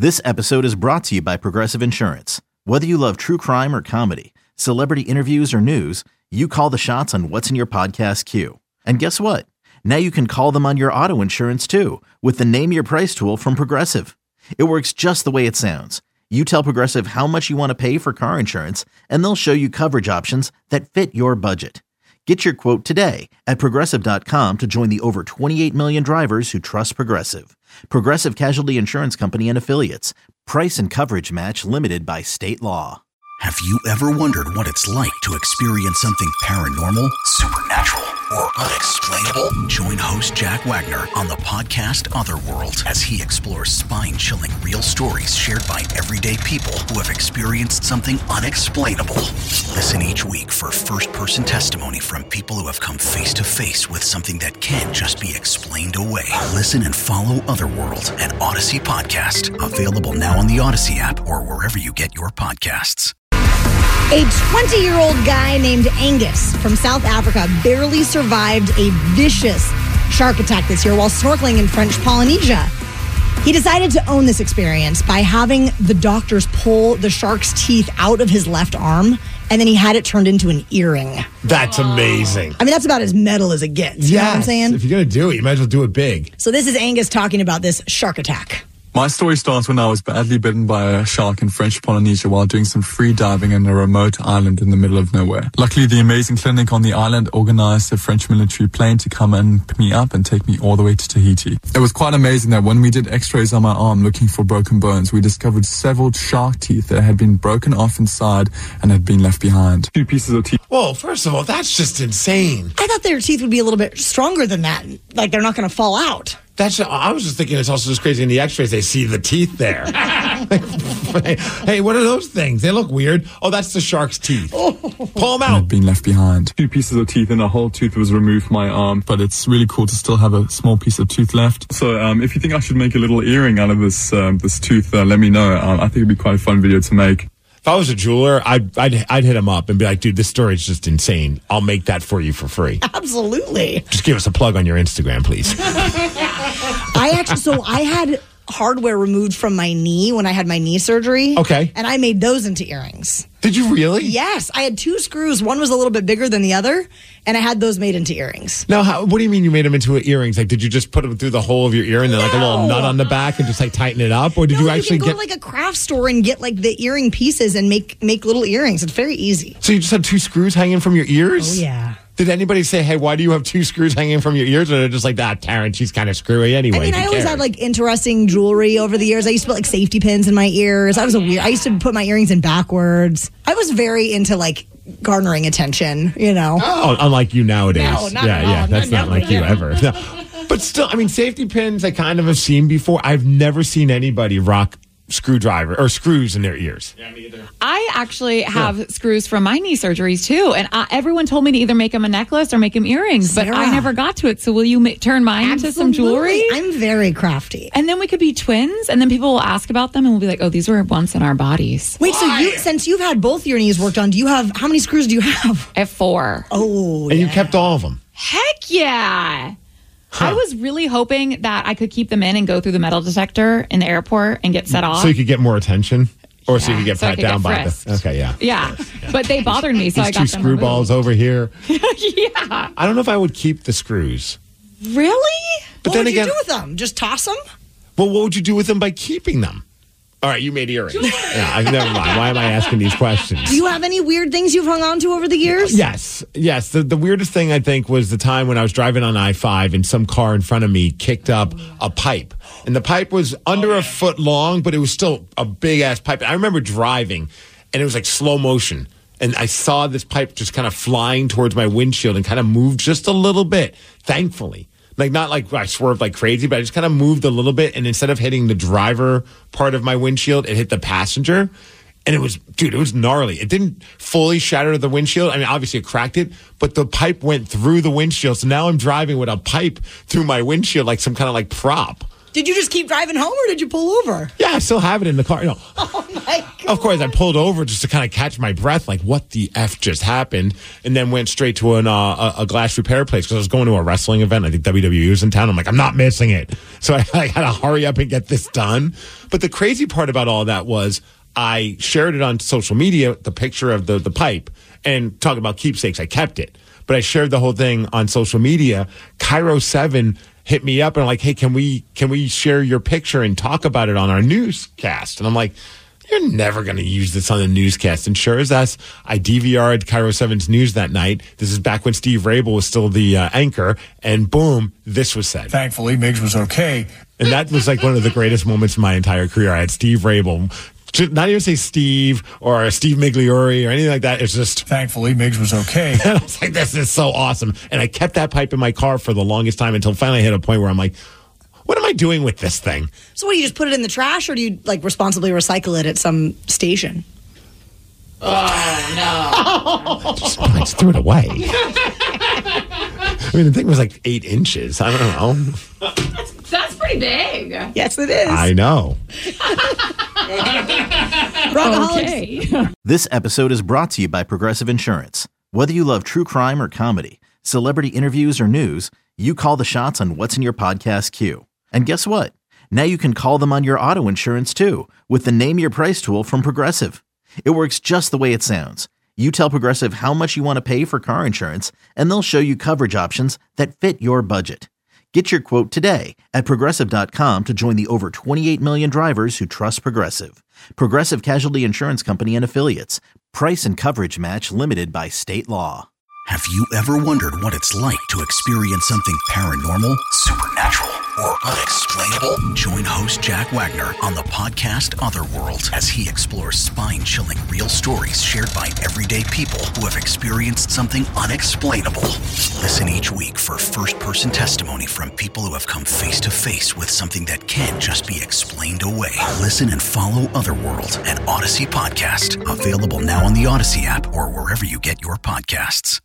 This episode is brought to you by Progressive Insurance. Whether you love true crime or comedy, celebrity interviews or news, you call the shots on what's in your podcast queue. And guess what? Now you can call them on your auto insurance too with the Name Your Price tool from Progressive. It works just the way it sounds. You tell Progressive how much you want to pay for car insurance, and they'll show you coverage options that fit your budget. Get your quote today at Progressive.com to join the over 28 million drivers who trust Progressive. Progressive Casualty Insurance Company and Affiliates. Price and coverage match limited by state law. Have you ever wondered what it's like to experience something paranormal, supernatural, or unexplainable? Join host Jack Wagner on the podcast Otherworld as he explores spine-chilling real stories shared by everyday people who have experienced something unexplainable. Listen each week for first-person testimony from people who have come face-to-face with something that can't just be explained away. Listen and follow Otherworld, an Odyssey podcast. Available now on the Odyssey app or wherever you get your podcasts. A 20-year-old guy named Angus from South Africa barely survived a vicious shark attack this year while snorkeling in French Polynesia. He decided to own this experience by having the doctors pull the shark's teeth out of his left arm, and then he had it turned into an earring. That's amazing. I mean, that's about as metal as it gets. You know what I'm saying? If you're going to do it, you might as well do it big. So this is Angus talking about this shark attack. My story starts when I was badly bitten by a shark in French Polynesia while doing some free diving in a remote island in the middle of nowhere. Luckily, the amazing clinic on the island organized a French military plane to come and pick me up and take me all the way to Tahiti. It was quite amazing that when we did x-rays on my arm looking for broken bones, we discovered several shark teeth that had been broken off inside and had been left behind. 2 pieces of teeth. Whoa, first of all, that's just insane. I thought their teeth would be a little bit stronger than that. Like they're not going to fall out. I was just thinking it's also just crazy in the x-rays they see the teeth there. Hey, what are those things? They look weird. Oh, that's the shark's teeth. Pull them out. Had been left behind. 2 pieces of teeth and a whole tooth was removed from my arm, but it's really cool to still have a small piece of tooth left. So if you think I should make a little earring out of this tooth, let me know. I think it'd be quite a fun video to make. If I was a jeweler, I'd hit him up and be like, dude, this story is just insane. I'll make that for you for free. Absolutely. Just give us a plug on your Instagram, please. I had hardware removed from my knee when I had my knee surgery. Okay. And I made those into earrings. Did you really? Yes. I had 2 screws. One was a little bit bigger than the other, and I had those made into earrings. Now, what do you mean you made them into earrings? Like, did you just put them through the hole of your ear and then like a little nut on the back and just like tighten it up? Or did you actually go to like a craft store and get like the earring pieces and make little earrings? It's very easy. So you just had 2 screws hanging from your ears? Oh, yeah. Did anybody say, hey, why do you have 2 screws hanging from your ears? Or they're just like, Taryn, she's kind of screwy anyway. I mean, I always had like interesting jewelry over the years. I used to put like safety pins in my ears. I used to put my earrings in backwards. I was very into like garnering attention, you know. Oh, unlike you nowadays. No, not at all. That's not like you ever. No. But still, I mean, safety pins I kind of have seen before. I've never seen anybody rock screwdriver or screws in their ears. Yeah, me either. I actually have screws from my knee surgeries too, and everyone told me to either make them a necklace or make them earrings, but I never got to it. So will you turn mine into some jewelry? I'm very crafty. And then we could be twins, and then people will ask about them, and we'll be like, "Oh, these were once in our bodies." Wait, so since you've had both your knees worked on, how many screws do you have? I have 4. Oh, and you kept all of them? Heck yeah! Huh. I was really hoping that I could keep them in and go through the metal detector in the airport and get set off. So you could get more attention? Or so you could get pat down by the... Okay, yeah. Yeah. But they bothered me, so I got them 2 screw balls over here. Yeah. I don't know if I would keep the screws. Really? But what would you do with them? Just toss them? Well, what would you do with them by keeping them? All right, you made earrings. Yeah, never mind. Why am I asking these questions? Do you have any weird things you've hung on to over the years? Yes. The weirdest thing, I think, was the time when I was driving on I-5 and some car in front of me kicked up a pipe. And the pipe was under a foot long, but it was still a big-ass pipe. I remember driving, and it was like slow motion. And I saw this pipe just kind of flying towards my windshield and kind of moved just a little bit, thankfully. Like, not like I swerved like crazy, but I just kind of moved a little bit. And instead of hitting the driver part of my windshield, it hit the passenger. And it was gnarly. It didn't fully shatter the windshield. I mean, obviously it cracked it, but the pipe went through the windshield. So now I'm driving with a pipe through my windshield like some kind of like prop. Did you just keep driving home or did you pull over? Yeah, I still have it in the car. Oh, my God. Of course, I pulled over just to kind of catch my breath, like, what the F just happened? And then went straight to a glass repair place because I was going to a wrestling event. I think WWE was in town. I'm like, I'm not missing it. So I had to hurry up and get this done. But the crazy part about all that was I shared it on social media, the picture of the pipe, and talk about keepsakes. I kept it. But I shared the whole thing on social media. Cairo 7 hit me up and I'm like, hey, can we share your picture and talk about it on our newscast? And I'm like, you're never going to use this on the newscast. And sure as us, I DVR'd Cairo 7's news that night. This is back when Steve Rabel was still the anchor. And boom, this was said. Thankfully, Miggs was okay. And that was like one of the greatest moments of my entire career. I had Steve Rabel. Not even say Steve or Steve Migliore or anything like that. It's just... Thankfully, Miggs was okay. And I was like, this is so awesome. And I kept that pipe in my car for the longest time until finally I hit a point where I'm like, what am I doing with this thing? So what, do you just put it in the trash or do you like responsibly recycle it at some station? Oh, no. I just threw it away. I mean, the thing was like 8 inches. I don't know. That's pretty big. Yes, it is. I know. Okay. This episode is brought to you by Progressive Insurance. Whether you love true crime or comedy, celebrity interviews or news, you call the shots on what's in your podcast queue. And guess what? Now you can call them on your auto insurance too with the Name Your Price tool from Progressive. It works just the way it sounds. You tell Progressive how much you want to pay for car insurance, and they'll show you coverage options that fit your budget. Get your quote today at Progressive.com to join the over 28 million drivers who trust Progressive. Progressive Casualty Insurance Company and Affiliates. Price and coverage match limited by state law. Have you ever wondered what it's like to experience something paranormal, supernatural, or unexplainable? Join host Jack Wagner on the podcast Otherworld as he explores spine-chilling real stories shared by everyday people who have experienced something unexplainable. Listen each week for first-person testimony from people who have come face-to-face with something that can't just be explained away. Listen and follow Otherworld, an Odyssey podcast. Available now on the Odyssey app or wherever you get your podcasts.